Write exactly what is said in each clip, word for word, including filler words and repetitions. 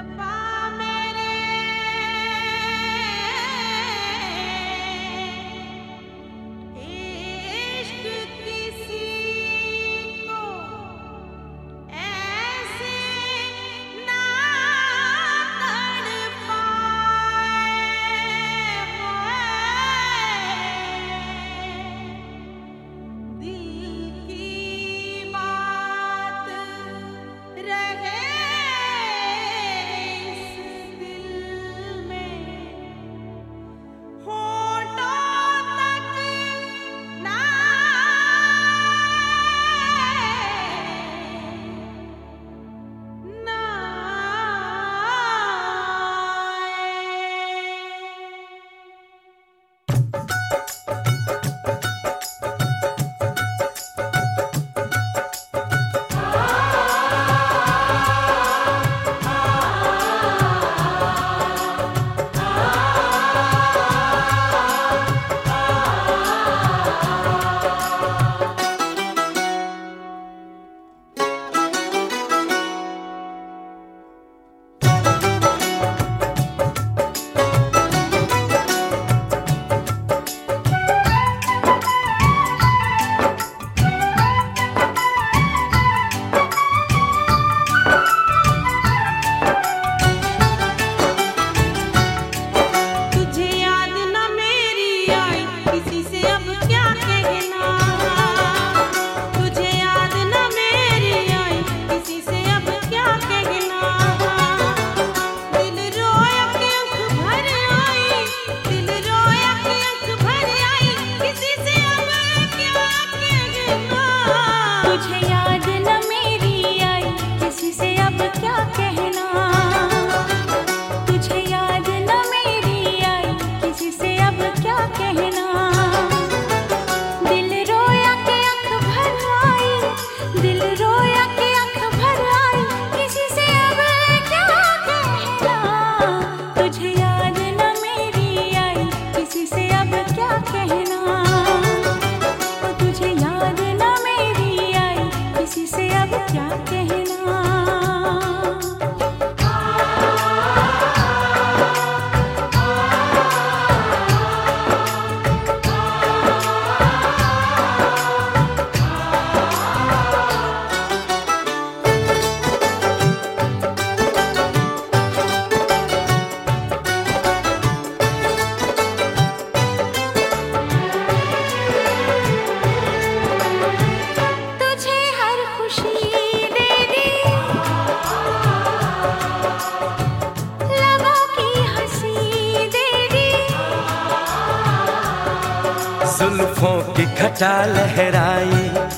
जुल्फों की घटा लहराई,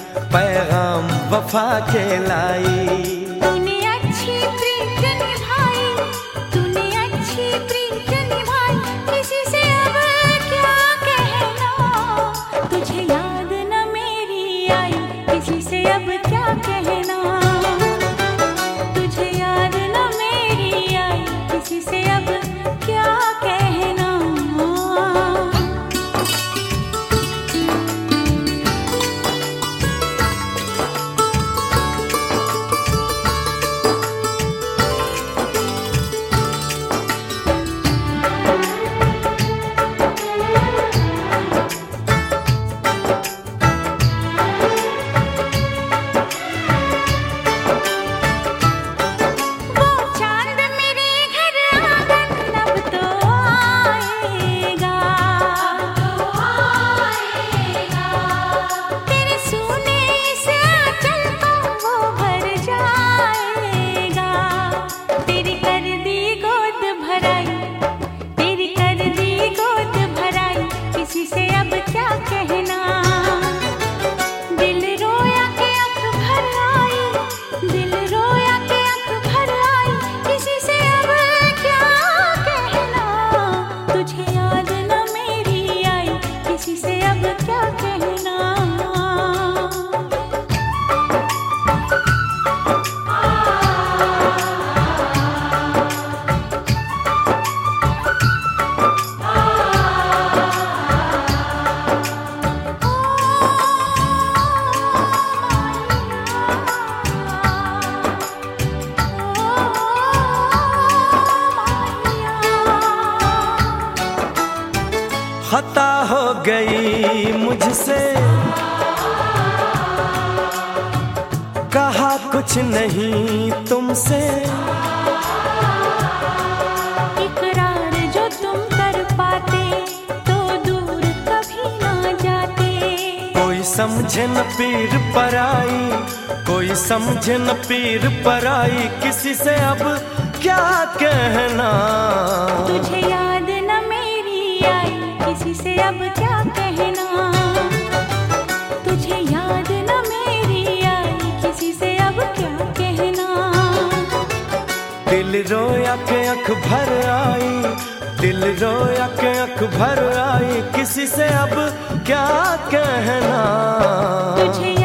पैगाम वफा के लाई। तूने अच्छी प्रीत निभाई, तूने अच्छी प्रीत निभाई, किसी से अब क्या कहना। तुझे याद न मेरी आई, किसी से अब क्या कहना। तुझे याद न मेरी आई, किसी से अब क्या कहना। से कहा कुछ नहीं तुमसे, इकरार जो तुम कर पाते तो दूर कभी ना जाते। कोई समझे न पीर पराई, कोई समझे न पीर पराई, किसी से अब क्या कहना। तुझे याद न मेरी आई, किसी से अब क्या कहना। तुझे याद न मेरी आई, किसी से अब क्या कहना। दिल रोया के अख भर आई, दिल रोया के अख भर आई, किसी से अब क्या कहना। तुझे